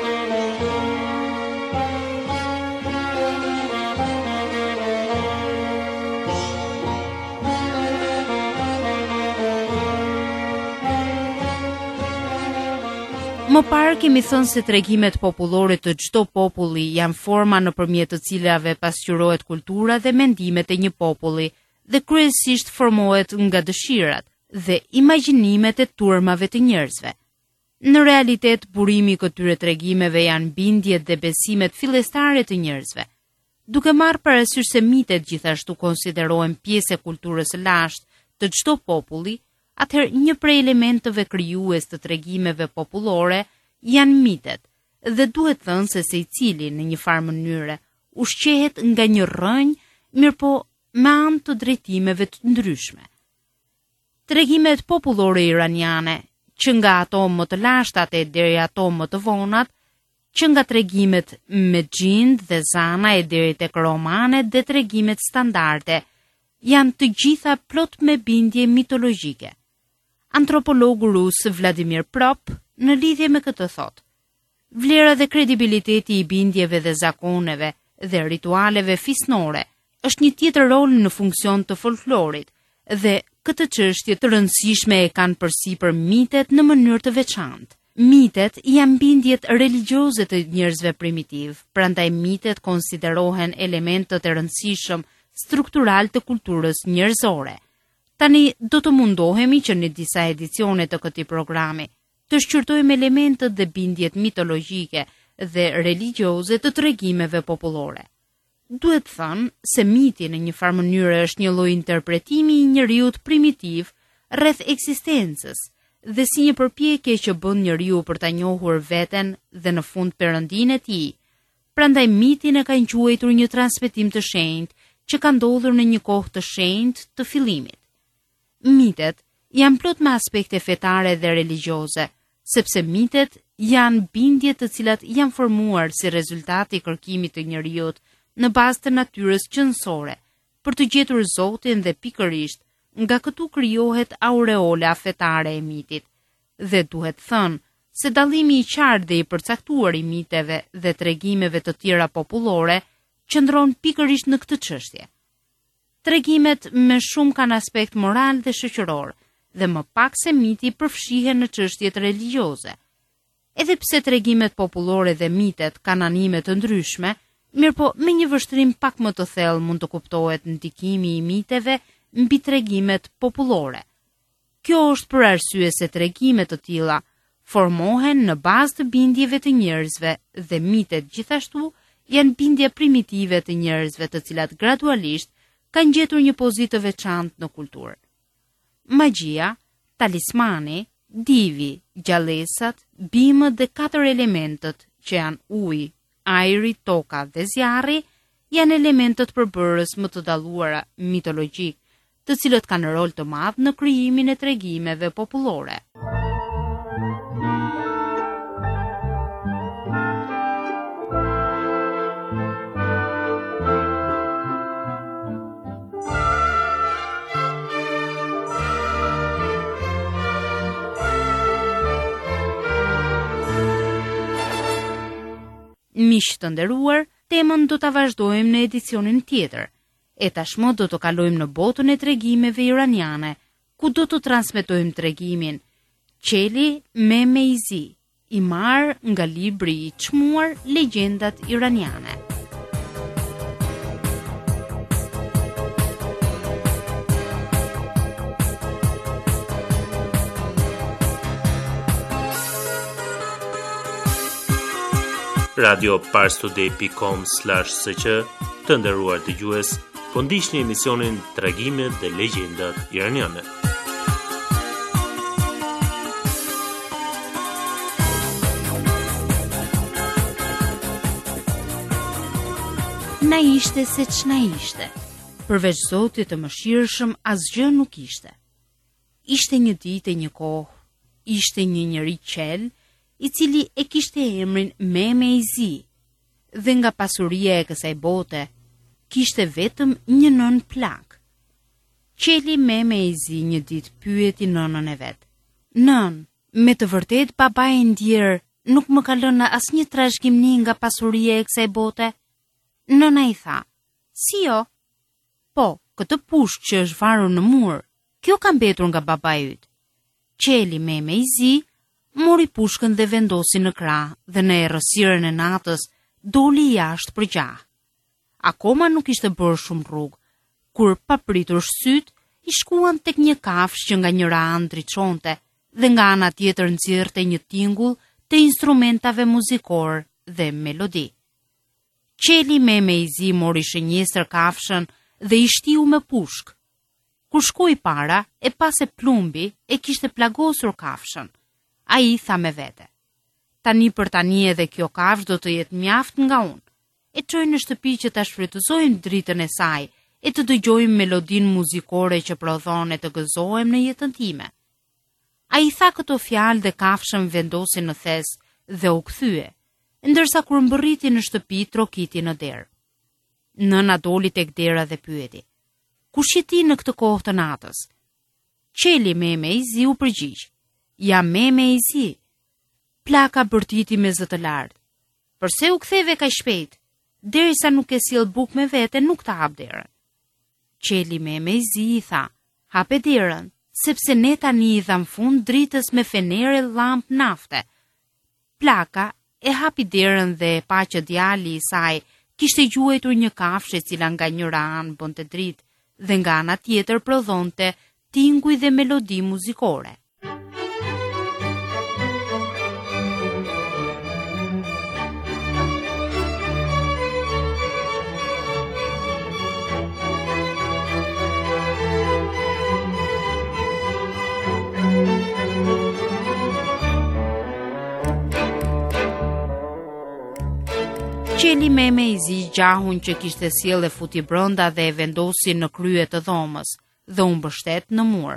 Më parë kemi thënë se tregimet popullore të çdo populli janë forma nëpërmjet të cilave pasqyrohet kultura dhe mendimet e një populli dhe kryesisht formohet nga dëshirat dhe imagjinimet e turmave të njerëzve. Në realitet, burimi i këtyre tregimeve janë bindjet dhe besimet fillestare të njerëzve. Duke marrë parasysh se mitet gjithashtu konsiderohen pjesë e kulturës së lashtë të çdo populli, atëherë një prej elementeve krijues të tregimeve popullore janë mitet, dhe duhet thënë se secili në një farë mënyre ushqehet nga një rrënjë, mirëpo me anë të drejtimeve të ndryshme. Tregimet popullore iraniane, që nga ato më të lashtat e deri ato më të vonat, që nga tregimet me xhind dhe zana e deri tek romanet dhe tregimet standarde, janë të gjitha plot me bindje mitologjike. Antropologu rus Vladimir Prop në lidhje me këtë thot: vlera dhe kredibiliteti i bindjeve dhe zakoneve dhe ritualeve fisnore është një tjetër rol në funksion të folklorit dhe këtë çështje të rëndësishme e kanë përsipër mitet në mënyrë të veçantë. Mitet janë bindjet religjioze të njerëzve primitiv, prandaj mitet konsiderohen elemente të rëndësishëm struktural të kulturës njerëzore. Tani do të mundohemi që në disa edicione të këtij programi të shqyrtojmë elementet dhe bindjet mitologjike dhe religjioze të tregimeve popullore. Duhet thënë se miti në një farë mënyrë është një lloj interpretimi i njeriut primitiv rreth ekzistencës dhe si një përpjekje që bën njeriu për ta njohur veten dhe në fund perëndinë e tij. Prandaj mitin e kanë quajtur një transmetim të shenjtë që ka ndodhur në një kohë të shenjtë të fillimit. Mitet janë plot me aspekte fetare dhe religjioze, sepse mitet janë bindje të cilat janë formuar si rezultat i kërkimit të njeriut në bazë të natyrës qëndësore, për të gjetur Zotin dhe pikërisht nga këtu krijohet aureola fetare e mitit. Dhe duhet thënë se dallimi i qartë dhe i përcaktuar i miteve dhe tregimeve të tjera popullore qëndron pikërisht në këtë çështje. Tregimet me shumë kanë aspekt moral dhe shoqëror, dhe më pak se miti përfshihen në çështjet religjioze. Edhe pse tregimet popullore dhe mitet kanë anime të ndryshme, mirëpo me një vështrim pak më të thellë mund të kuptohet ndikimi i miteve mbi tregimet popullore. Kjo është për arsye se tregimet të tilla formohen në bazë të bindjeve të njerëzve dhe mitet gjithashtu janë bindje primitive të njerëzve të cilat gradualisht kanë gjetur një pozitë të veçantë në kulturë. Magjia, talismani, divi, gjallësat, bimët dhe katër elementët që janë uji, ajri, toka dhe zjarri janë elementët përbërës më të dalluara mitologjik, të cilët kanë rol të madh në krijimin e tregimeve popullore. Miq të nderuar, temën do ta vazhdojmë në edicionin tjetër. E tashmë do të kalojmë në botën e tregimeve iraniane, ku do të transmetojmë tregimin Qeli me Mejzi, i marrë nga libri i çmuar Legjendat iraniane. radio parstoday dot com slash s q të nderuar dëgjues, po ndiqni emisionin Tregimet dhe Legjendat iraniane. Na ishte se ç'na ishte. Përveç Zotit të mëshirshëm asgjë nuk ishte. Ishte një ditë e një kohë, ishte një njeri qel, i cili e kishte emrin Mejzi, dhe nga pasuria e kësaj bote kishte vetëm një nën plak. Qeli Mejzi një ditë pyeti nënën e vet: "Nën, me të vërtet babai i ndjer nuk më ka lënë asnjë trashëgimni nga pasuria e kësaj bote?" Nëna i tha: "Si jo? Po, këtë pushk që është varur në mur, kjo ka mbetur nga babai yt." Qeli Mejzi mori pushkën dhe vendosi në krah dhe në errësirën e natës doli jashtë për gjah. Akoma nuk ishte bërë shumë rrugë, kur pa pritur syt i shkuan tek një kafshë që nga njëra anë ndriçonte dhe nga ana tjetër nxjerrte një tingull të instrumentave muzikor dhe melodi. Qeli Mejzi mori shënjestër kafshën dhe i shtiu me pushk. Kur shkoi para, e pa se plumbi e kishte plagosur kafshën. Ai tha me vete: "Tani për tani edhe kjo kafshë do të jetë mjaft nga unë. E çoj në shtëpi që ta shfrytëzojmë dritën e saj e të dëgjojmë melodinë muzikore që prodhon e të gëzohem në jetën time." Ai tha këto fjalë dhe kafshën vendosi në thes dhe u kthye, ndërsa kur mbërriti në shtëpi trokiti në derë. Nëna doli tek dera dhe pyeti: "Kush je ti në këtë kohë të natës?" Qeli Mejzi u përgjigj: "Jam Mejzi." Plaka bërtiti me zë të lartë: "Përse u ktheve kaq shpejt? Derisa nuk e sjell bukë me vete, nuk ta hap derën." Qeli Mejzi i tha: "Hape derën, sepse ne tani i dham fund dritës me fenere llampë nafte." Plaka e hapi derën dhe e pa që djali i saj kishte gjuajtur një kafshë e cila nga njëra anë bënte dritë dhe nga ana tjetër prodhonte tinguj dhe melodi muzikore. Qeli Mejzi gjahun që kishte sjellë futi brenda dhe e vendosi në krye të dhomës dhe u mbështet në mur.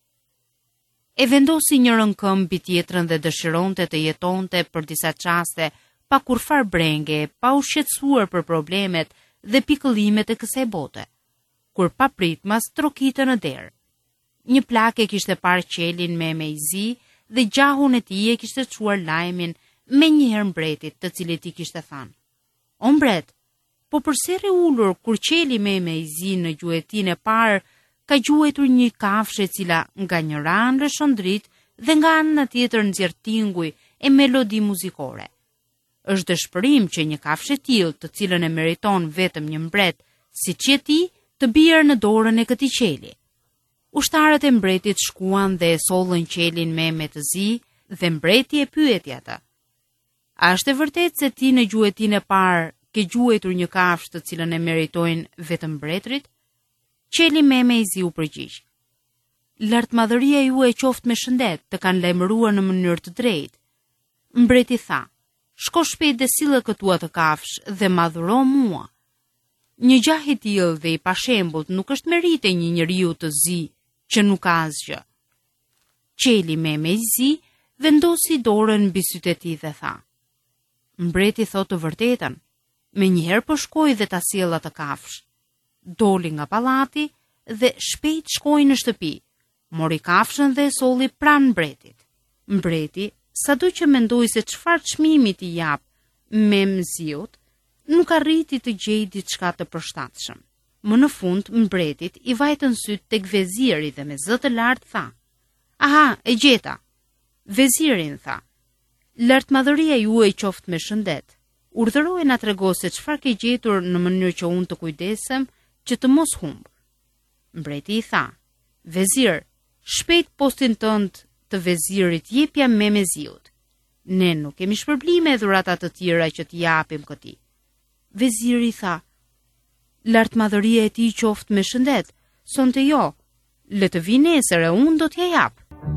E vendosi njërën këmbë mbi tjetrën dhe dëshironte të jetonte për disa çaste pa kurfar brenge, pa u shqetësuar për problemet dhe pikëllimet e kësaj bote. Kur pa pritmas trokite në derë. Një plak e kishte parë Qelin Mejzi dhe gjahun e tij e kishte çuar lajmin me njëherë mbretit, të cilit i kishte thënë: "O mbret, po përse rre ulur kur Qeli Mejzi në gjuetin e parë ka gjuetur një kafshë e cila nga njëra anë lëshon dritë dhe nga ana tjetër nxjerr tinguj e melodi muzikore. Është dëshpërim që një kafshë e tillë, të cilën e meriton vetëm një mbret siç je ti, të bjerë në dorën e këtij Qeli." Ushtarët e mbretit shkuan dhe e sollën Qelin Mejzi dhe mbreti e pyeti atë: "A është e vërtet se ti në gjuetin e parë ke gjuetur një kafshë të cilën e meritojnë vetëm mbretrit?" Qeli Mejzi u përgjigj: "Lartmadhëria ju e qoftë me shëndet, të kanë lajmëruar në mënyrë të drejtë." Mbreti tha: "Shko shpejt dhe sille këtu atë kafshë dhe madhuro mua." Një gjah i tillë dhe i pashembullt nuk është merite një njeriu të zi që nuk ka asgjë. Qeli Mejzi vendosi dorën mbi sytë e tij dhe tha: "Mbreti thot të vërtetën, me njëherë po shkoj dhe ta sjell atë kafshë." Doli nga pallati dhe shpejt shkoi në shtëpi, mori kafshën dhe e solli pranë mbretit. Mbreti, sado që mendoi se çfarë çmimi t'i jap, Memziut nuk arriti të gjejë diçka të përshtatshëm. Më në fund, mbretit i vajtën syt tek veziri dhe me zë të lartë tha: "Aha, e gjeta." Vezirin tha: "Lartmadhëria juaj qoftë me shëndet. Urdhëroj na trego se çfarë ke gjetur në mënyrë që unë të kujdesem që të mos humb." Mbreti i tha: "Vezir, shpejt postin tënd të vezirit jepja me meziut. Ne nuk kemi shpërblime e dhurata të tjera që t'i japim këtij." Veziri tha: "Lartmadhëria e tij qoftë me shëndet, sonte jo. Le të vi nesër e unë do t'ja jap."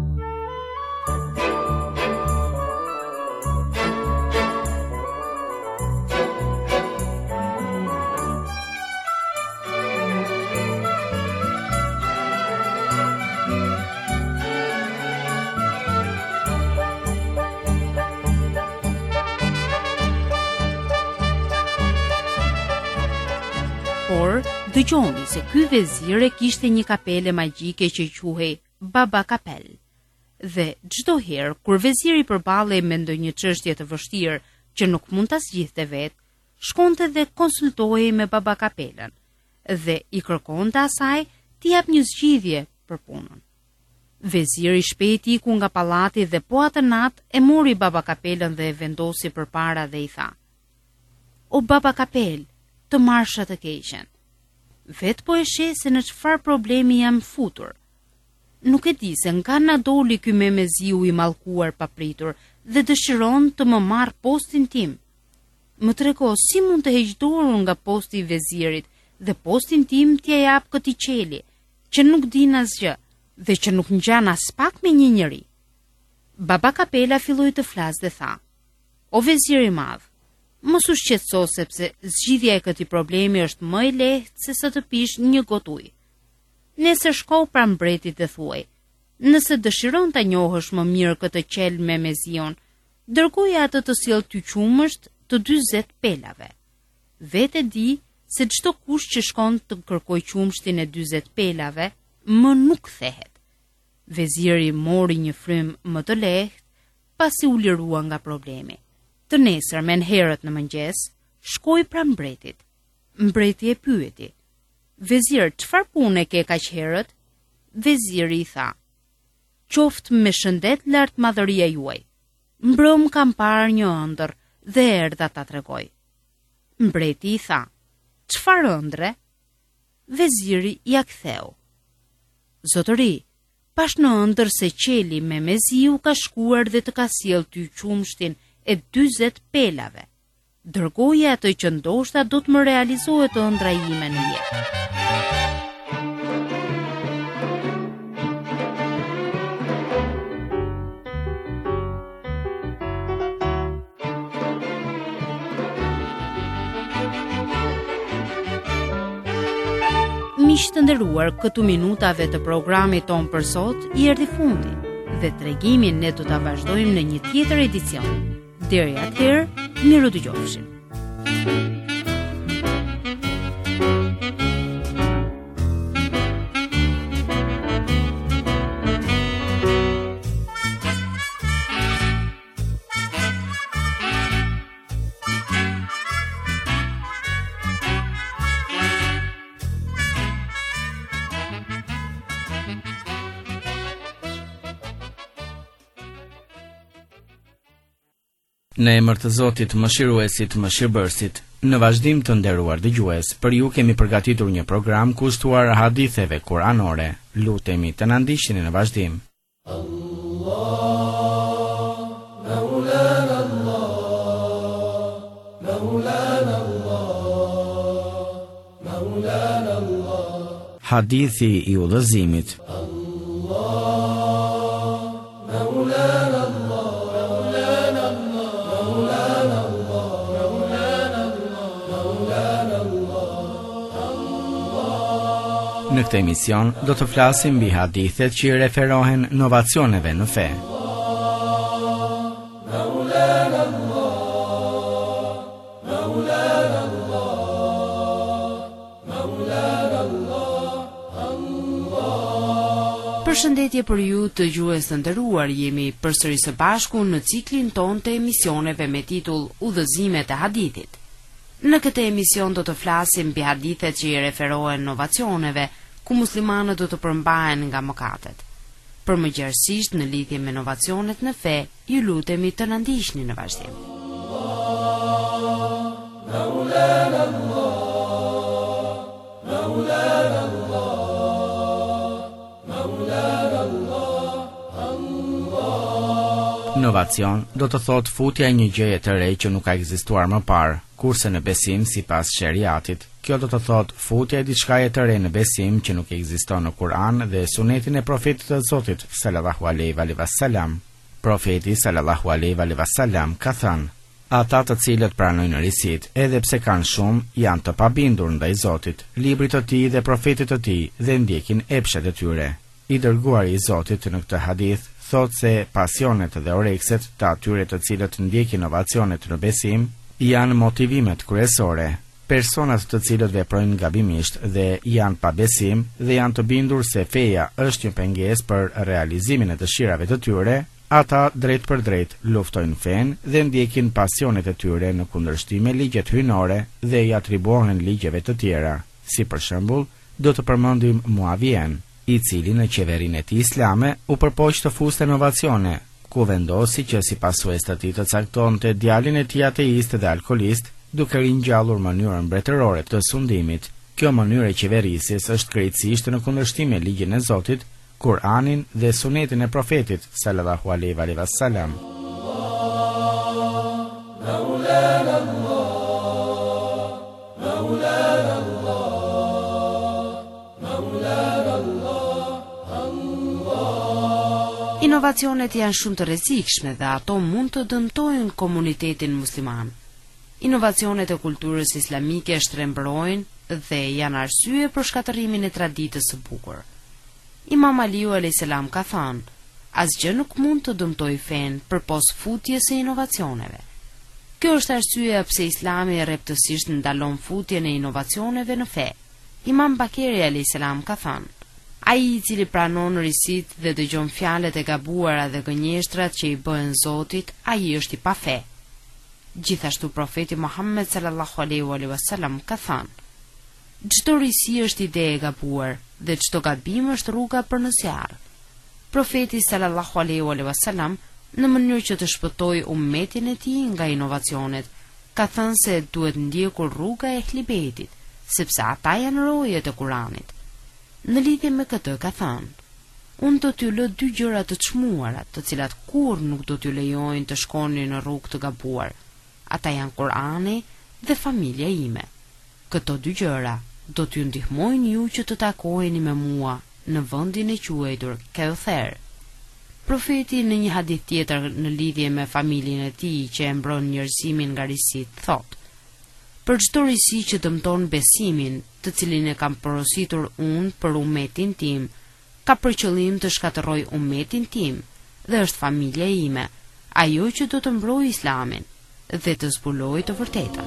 Por dëgjoni se ky vezir e kishte një kapele magjike që quhej Baba Kapel. Dhe çdo herë kur veziri përballej me ndonjë çështje të vështirë që nuk mund ta zgjidhte vetë, shkonte dhe konsultohej me Baba Kapelën dhe i kërkonte asaj t'i jap një zgjidhje për punën. Veziri shpejt iku nga pallati dhe po atë natë e mori Baba Kapelën dhe e vendosi përpara dhe i tha: "O Baba Kapel, të marsha të keqen. Vet po e sheh se në çfarë problemi jam futur. Nuk e di se nga na doli ky memeziu i mallkuar papritur dhe dëshiron të më marr postin tim. Më trego si mund të heq dorën nga posti i vezirit dhe postin tim t'ja jap këtij qeli, që nuk din asgjë dhe që nuk ngjan as pak me një njeri." Baba Kapela filloi të flasë dhe tha: "O vezir i madh, mos u shqetëso sepse zgjidhja e këtij problemi është më e lehtë se sa të pish një got ujë. Nesër shko pra mbretit dhe thuaj: nëse dëshiron ta njohësh më mirë këtë qel me mezion, dërgoja atë të sjellë ty qumësht të dyzet pelave. Vetë di se çdo kush që shkon të kërkoj qumshtin e dyzet pelave, më nuk kthehet." Veziri mori një frym më të lehtë, pasi u lirua nga problemi. Të nesër me në herët në mëngjes, shkoi pra mbretit. Mbreti e pyeti: "Vezir, çfarë pune ke kaq herët?" Veziri i tha: "Qoftë me shëndet lartmadhëria juaj. Mbrëm kam parë një ëndër dhe erdha ta tregoj." Mbreti i tha: "Çfarë ëndre?" Veziri ja ktheu: "Zotëri, pash në ëndër se qeli me meziu ka shkuar dhe të ka sjellë ty qumshtin e dyzet pelave. Dërgoja atë që ndoshta do të më realizohet ëndra ime në jetë." Miq të nderuar, këtu minutave të programit ton për sot i erdhi fundi dhe tregimin ne do ta vazhdojmë në një tjetër edicion. Deri atëherë, miru dëgjofshim. Në emër të Zotit, mëshiruesit, mëshirbërësit, në vazhdim të nderuar dëgjues, për ju kemi përgatitur një program kushtuar haditheve kuranore. Lutemi të na ndiqni në vazhdim. Allah, Maulana Allah, Maulana Allah, Maulana Allah. Hadithi i udhëzimit. Allah, Maulana Allah. Në këtë emision do të flasim mbi hadithet që i referohen novacioneve në fe. Për Përshëndetje për ju të gjuhës të nderuar, jemi përsëri së bashku në ciklin ton të emisioneve me titull Udhëzimet e hadithit. Në këtë emision do të flasim mbi hadithet që i referohen inovacioneve, ku muslimanët do të përmbahen nga mëkatet. Për më gjerësisht në lidhje me inovacionet në fe, ju lutemi të na ndiqni në vazhdim. Inovacion do të thot futja e një gjëje të re që nuk ka ekzistuar më parë, kurse në besim sipas sheriatit, kjo do të thot futja e diçkaje të re në besim që nuk ekziston në Kur'an dhe sunetin e profetit të Zotit sallallahu alaihi wasallam. Profeti sallallahu alaihi wasallam ka thënë: ata të cilët pranojnë risit, edhe pse kanë shumë, janë të pabindur ndaj Zotit, librit të tij dhe profetit të tij dhe ndjekin epshet e tyre. I dërguari i Zotit në këtë hadith thot se pasionet dhe orekset të atyre të cilët ndjekin inovacionet në besim janë motivimet kryesore. Personat të cilët veprojnë gabimisht dhe janë pa besim dhe janë të bindur se feja është një pengesë për realizimin e dëshirave të tyre, ata drejt për drejt luftojnë fen dhe ndjekin pasionet e tyre në kundërshtim me ligjet hyjnore dhe i atribuohen ligjeve të tjera. Si për shembull, do të përmendim Muavien, i cili në qeverinë e tij islame u përpoq të fuste inovacione, ku vendosi që si pasues të tij të caktonte djalin e tij ateist dhe alkolist, duke ringjallur mënyrën mbretërore të sundimit. Kjo mënyrë e qeverisjes është krejtësisht në kundërshtim me ligjin e Zotit, Kur'anin dhe sunetin e profetit sallallahu alaihi wasallam. Inovacionet janë shumë të rrezikshme dhe ato mund të dëmtojnë komunitetin musliman. Inovacionet e kulturës islamike shtrembrojnë dhe janë arsye për shkatërimin e traditës së bukur. Imam Aliu alayhis salam ka thënë: asgjë nuk mund të dëmtojë fen përpos futjes së inovacioneve. Kjo është arsyeja pse Islami rreptësisht ndalon futjen e inovacioneve në fe. Imam Bakeri alayhis salam ka thënë: ai i cili pranon risit dhe dëgjon fjalët e gabuara dhe gënjeshtrat që i bëhen Zotit, ai është i pa fe. Gjithashtu profeti Muhammed sallallahu alaihi wasallam ka thënë: çdo risi është ide e gabuar dhe çdo gabim është rruga për në zjarr. Profeti sallallahu alaihi wasallam, në mënyrë që të shpëtojë ummetin e tij nga inovacionet, ka thënë se duhet ndjekur rruga e Ehlibetit, sepse ata janë rojet e Kuranit. Në lidhje me këtë ka thënë: unë do t'ju lë dy gjëra të çmuara, të cilat kur nuk do t'ju lejojnë të shkoni në rrugë të gabuar. Ata janë Kurani dhe familja ime. Këto dy gjëra do t'ju ndihmojnë ju që të takoheni me mua në vendin e quajtur Kauther. Profeti në një hadith tjetër në lidhje me familjen e tij që e mbron njerëzimin nga risit, thotë: për çdo risi që dëmton besimin, të cilin e kam porositur unë për ummetin tim, ka për qëllim të shkatërroj ummetin tim dhe është familja ime, ajo që do të mbrojë Islamin dhe të zbulojë të vërtetën.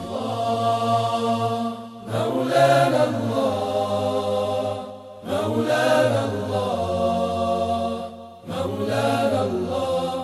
Maulana Allah, Maulana Allah, Maulana Allah,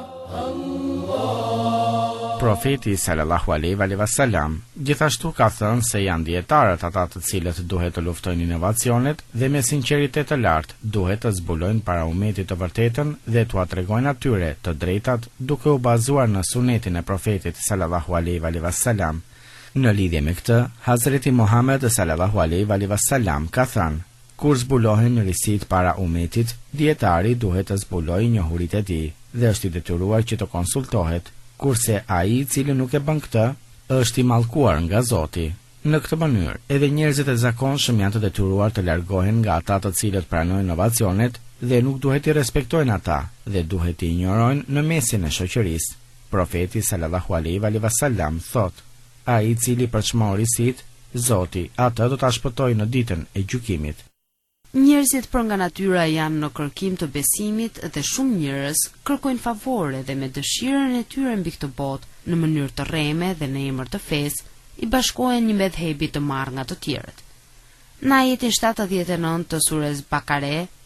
Allah. Profeti sallallahu alaihi wasallam gjithashtu ka thënë se janë dietarët ata të cilët duhet të luftojnë inovacionet dhe me sinqeritet të lartë duhet të zbulojnë para ummetit të vërtetën dhe t'u tregojnë atyre të drejtat duke u bazuar në sunetin e profetit sallallahu alaihi wasallam. Në lidhje me këtë, Hazreti Muhammed sallallahu alaihi wasallam ka thënë: kur zbulohen risit para ummetit, dietari duhet të zbulojë njohuritë e tij dhe është i detyruar që të konsultohet, kurse ai i cili nuk e bën këtë, është i mallkuar nga Zoti. Në këtë mënyrë, edhe njerëzit e zakonshëm janë të detyruar të largohen nga ata të cilët pranojnë inovacionet dhe nuk duhet i respektojnë ata dhe duhet i injorojnë në mesin e shoqërisë. Profeti sallallahu alaihi wasallam thotë: ai i cili përçmon risit, Zoti atë do ta shpëtojë në ditën e gjykimit. Njerëzit për nga natyra janë në kërkim të besimit dhe shumë njerëz kërkojnë favore dhe me dëshirën e tyre mbi këtë botë në mënyrë të rreme dhe në emër të fesë i bashkohen një medhebi të marrë nga të tjerët. Në ajetin shtatëdhjetë e nëntë të surës Bakare,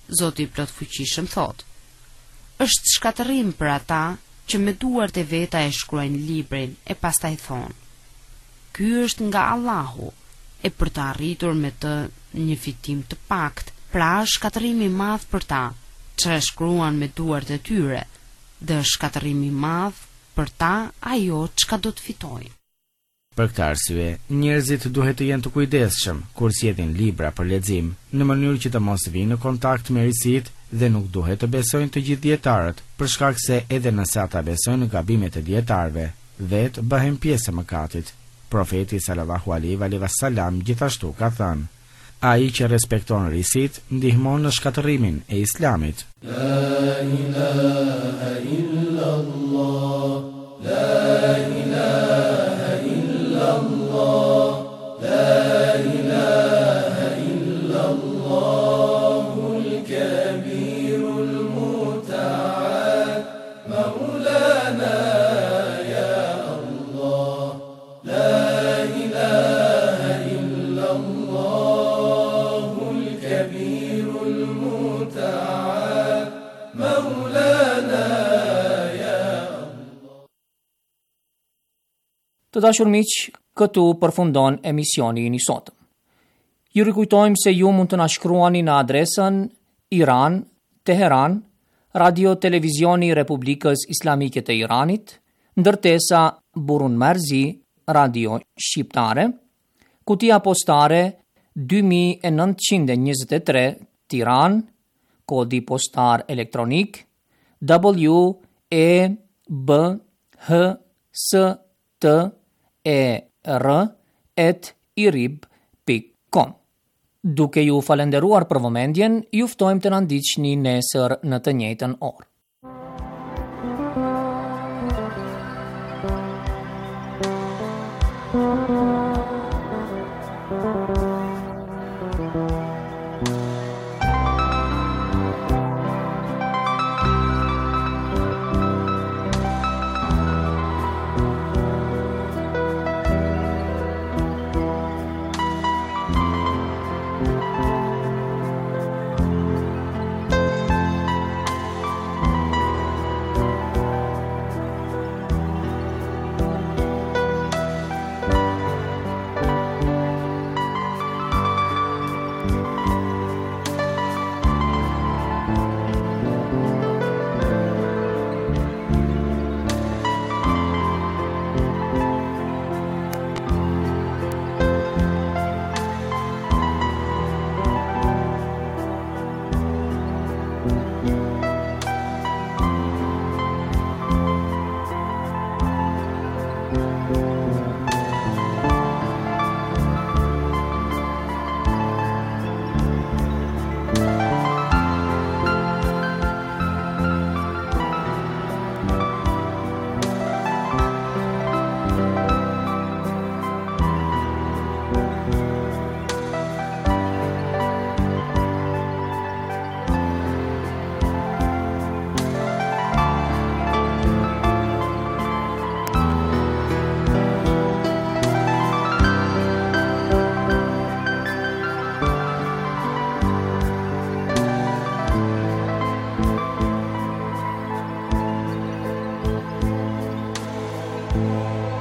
Zoti i plotfuqishëm thot: "Është shkatërrim për ata që me duart e veta e shkruajnë librin e pastaj thonë: Ky është nga Allahu, e për të arritur me të një fitim të pakt, pra është shkatërrim i madh për ta që e shkruan me duart e tyre, dhe është shkatërrim i madh për ta ajo çka do të fitojnë." Për këtë arsye, njerëzit duhet të jenë të kujdesshëm kur sjellin libra për lexim, në mënyrë që të mos vinë në kontakt me risit dhe nuk duhet të besojnë të gjithë dietarët, për shkak se edhe nëse ata besojnë në gabimet e dietarëve, vetë bëhen pjesë e mëkatit. Profeti sallallahu alaihi wasallam gjithashtu ka thënë: "Ai që respekton risit ndihmon në shkatërimin e Islamit." La ilaha illa Allah, la ilaha illa Allah, la ilaha illa Allahul kabirul muta'al, maulana ya Allah, la ilaha illa Allahul kabirul muta'al, maulana ya Allah. Të dashur miq, këtu përfundon emisioni i sotëm. Ju rikujtojmë se ju mund të na shkruani në adresën Iran, Teheran, Radio Televizioni Republikës Islamike të Iranit, ndërtesa Burun Marzi, Radio Shqiptare, kutia postare dy mijë e nëntëqind e njëzet e tre, Tiranë, kodi postar elektronik W E B H S T E R at irib pikë com. Duke ju falenderuar për vëmendjen, ju ftojmë të na ndiqni nesër në të njëjtën orë.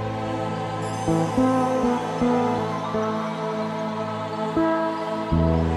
Thank you.